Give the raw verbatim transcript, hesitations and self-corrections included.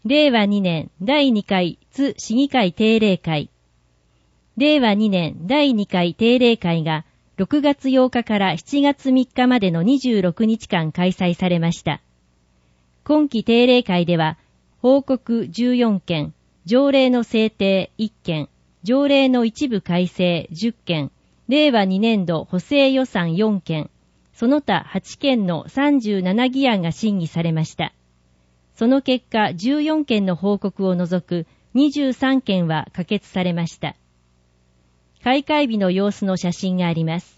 れいわにねんだいにかい津市議会定例会。れいわにねんだいにかい定例会がろくがつようかからしちがつみっかまでのにじゅうろくにちかん開催されました。今期定例会では、報告じゅうよんけん、条例の制定いっけん、条例の一部改正じゅっけん、れいわにねんど補正予算よんけん、その他はちけんのさんじゅうななぎあんが審議されました。その結果じゅうよんけんの報告を除くにじゅうさんけんは可決されました。開会日の様子の写真があります。